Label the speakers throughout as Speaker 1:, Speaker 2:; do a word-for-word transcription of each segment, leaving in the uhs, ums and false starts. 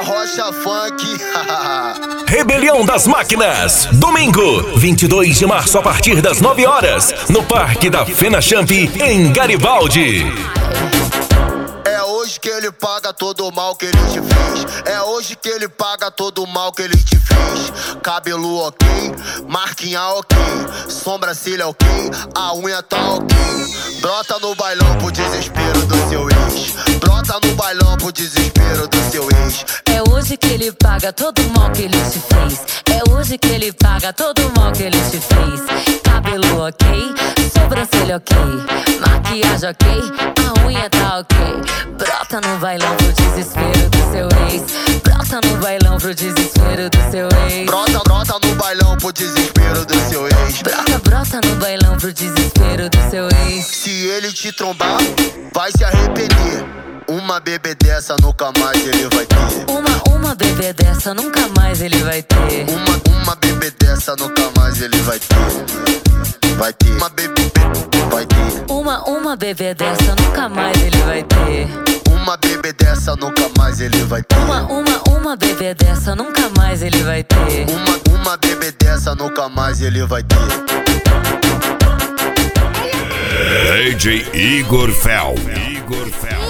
Speaker 1: Rocha Funk.
Speaker 2: Rebelião das Máquinas, domingo, vinte e dois de março, a partir das nove horas, no Parque da Fenachamp, em Garibaldi.
Speaker 1: É hoje que ele paga todo o mal que ele te fez. É hoje que ele paga todo o mal que ele te fez. Cabelo ok, marquinha ok, sobrancelha ok, a unha tá ok. Brota no bailão pro desespero do seu ex. Brota no bailão pro desespero do seu ex.
Speaker 3: É hoje que ele paga todo o mal que ele te fez. É hoje que ele paga todo o mal que ele te fez. Cabelo ok, sobrancelha ok, maquiagem ok, a unha tá ok. Brota no bailão pro desespero do seu ex. Brota no bailão pro desespero do seu ex.
Speaker 1: Brota, brota no bailão pro desespero do seu ex.
Speaker 3: Brota, brota no bailão pro desespero do seu ex.
Speaker 1: Se ele te trombar, vai se arrepender. Uma bebê dessa nunca mais ele vai ter.
Speaker 3: Uma, uma bebê dessa nunca mais ele vai ter.
Speaker 1: Uma, uma bebê dessa nunca mais ele vai ter. Vai ter. Uma bebê, vai ter.
Speaker 3: Uma, uma bebê dessa nunca mais ele vai ter.
Speaker 1: Uma bebê dessa nunca mais ele vai ter.
Speaker 3: Uma, uma, uma bebê dessa nunca mais ele vai ter.
Speaker 1: Uma, uma bebê dessa nunca mais ele vai ter.
Speaker 2: D J Igor Fel. Igor Fel.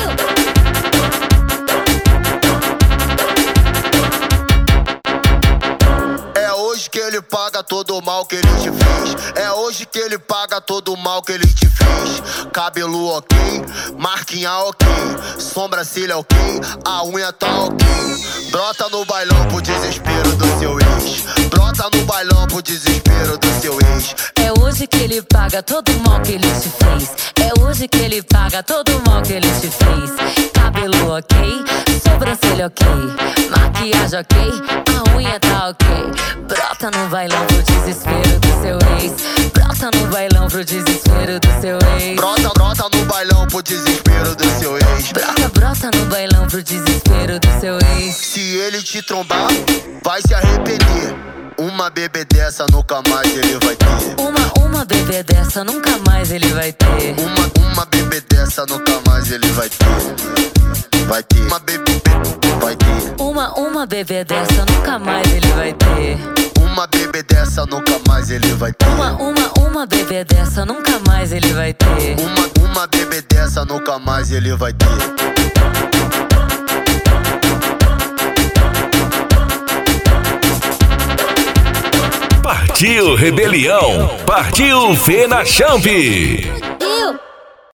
Speaker 1: É hoje que ele paga todo o mal que ele te fez. É hoje que ele paga todo o mal que ele te fez. Cabelo ok, marquinha ok, sobrancelha ok, a unha tá ok. Brota no bailão pro desespero do seu ex. Brota no bailão pro desespero do seu ex.
Speaker 3: É hoje que ele paga todo o mal que ele te fez. É hoje que ele paga todo o mal que ele te fez. Cabelo ok, sobrancelha ok, maquiagem ok, a unha tá ok. Brota no bailão pro desespero do seu ex. Brota no bailão pro desespero do seu ex.
Speaker 1: Brota, brota no bailão pro desespero do seu ex.
Speaker 3: Brota, brota no bailão pro desespero do seu ex.
Speaker 1: Se ele te trombar, vai se arrepender. Uma bebê dessa nunca mais ele vai ter.
Speaker 3: Uma, uma bebê dessa nunca mais ele vai ter.
Speaker 1: Uma, uma bebê dessa nunca mais ele vai ter. Vai ter. Uma bebê, vai ter.
Speaker 3: Uma, uma bebê dessa nunca mais ele vai ter.
Speaker 1: Uma bebê dessa nunca mais ele vai ter.
Speaker 3: Uma, uma, uma bebê dessa nunca mais ele vai ter.
Speaker 1: Uma, uma bebê dessa nunca mais ele vai ter.
Speaker 2: Partiu Rebelião, partiu Fenachamp.